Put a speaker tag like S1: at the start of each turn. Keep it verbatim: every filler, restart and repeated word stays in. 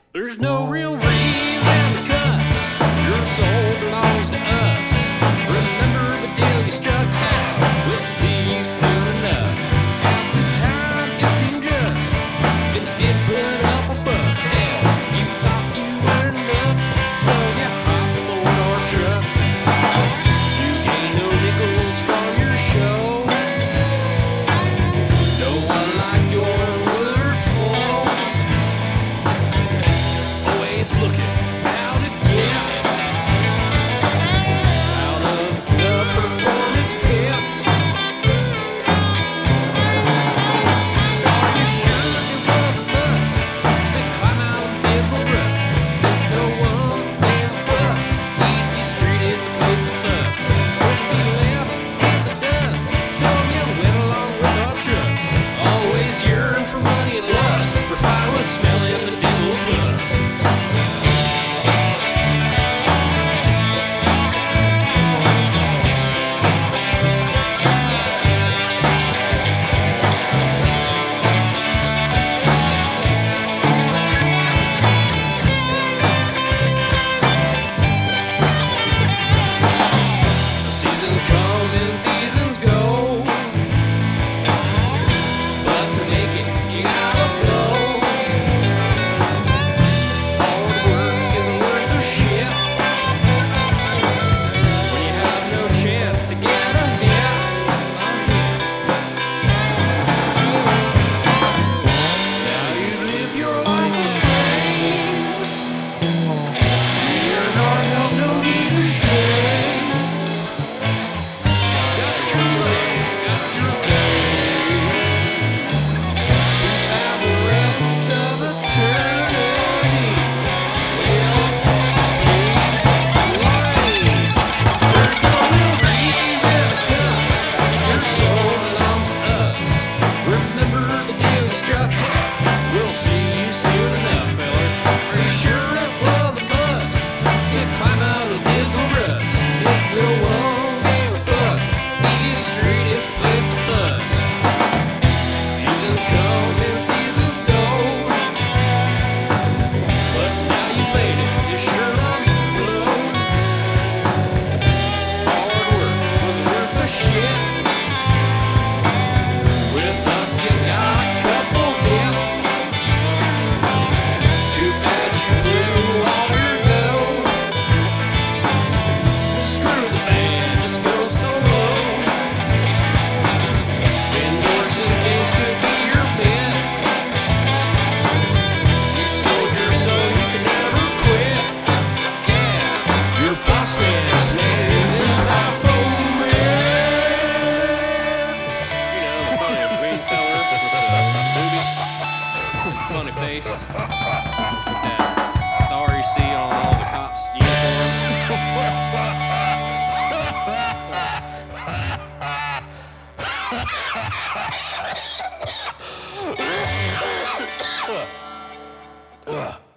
S1: There's no real reason to cuss. Your soul belongs to us. Remember the deal you struck out. We'll see you soon enough. At the time, it seemed just. It did put up a fuss. Hell, you thought you were in luck, so you hopped aboard our truck. You gained no nickels from your show. No one like your words flow. Always looking, how's it get? Out of the performance pits. Are you sure it was a bust? They climb out of dismal rust. Since no one gave a fuck, Easy Street is the place to bust. Wouldn't be left in the dust, so you went along with our trust. Always yearn for money and lust. We're fine with smelling the devil's rust. Seasons come and seasons go, but to make it, you gotta blow. Hard work isn't worth a shit when you have no chance to get a hit. Now you live your life afraid. You're not held, no need for shame. Got your lane, got your lane. To have the rest of eternity. Well, be lame. There's no real reason to cuss. Your soul belongs to us. Remember the deal you struck out. We'll see you soon enough, feller. Are you sure it was a bust to climb out of this rust? Since no one gave a fuck, Easy Street is the place to bust. Seasons come and seasons go, but now you've made it. You sure doesn't blow. Hard work wasn't worth a shit. With us, you got a couple hits. Too bad you blew all your dough. Screw the band, just go solo. Endorsing gigs could be your bet. You sold your soul, you can never quit. Yeah, your boss man's name is Baphomet. You know, the funny green feller with the boobies, funny face, that star you see on all the cops' uniforms.